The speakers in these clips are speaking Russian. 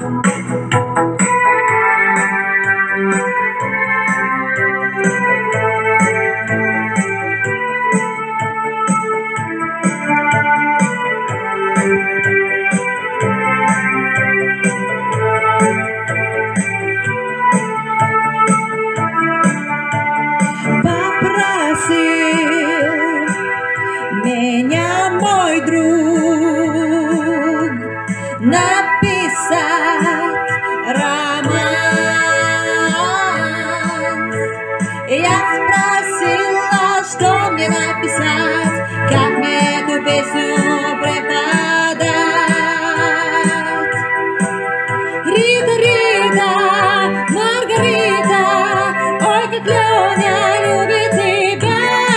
Меня мой друг написать роман. Я спросила, что мне написать, как мне эту песню преподать. Рита, Рита, Маргарита, ой, как Леня любит тебя.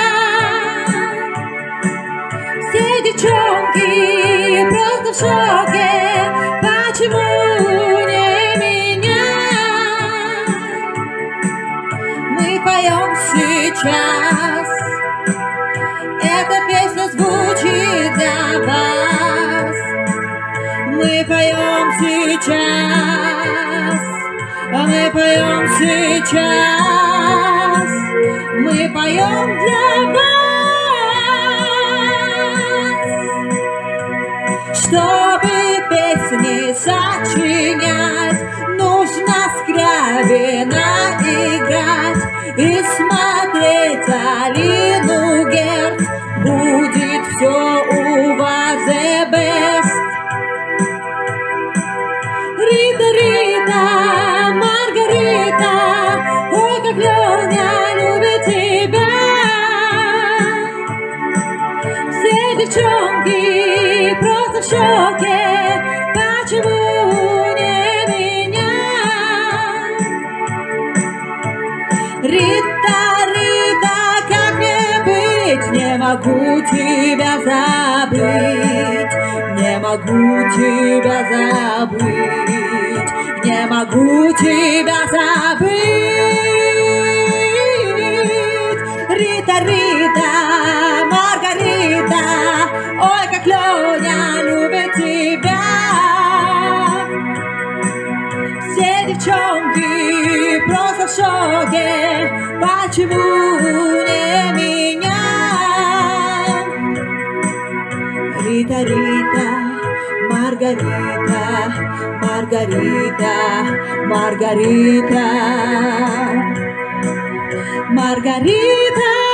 Все девчонки просто в шоке, почему не меня? Мы поем сейчас, эта песня звучит для вас. Мы поем сейчас, мы поем сейчас, мы поем для вас. Чтобы песни сочинять, нужно Скрябина играть и смотреть Алину Герц. Будет все у вас the best. Рита, Рита, Маргарита, ой, как Леня любит тебя. Все девчонки просто в шоке, почему не меня? Рита, Рита, как мне быть? Не могу тебя забыть, не могу тебя забыть, не могу тебя забыть. Рита, Рита, Маргарита, ой, как Леня любит тебя. Все девчонки просто в шоке, почему не меня? Рита, Рита, Маргарита, Маргарита, Маргарита, Маргарита.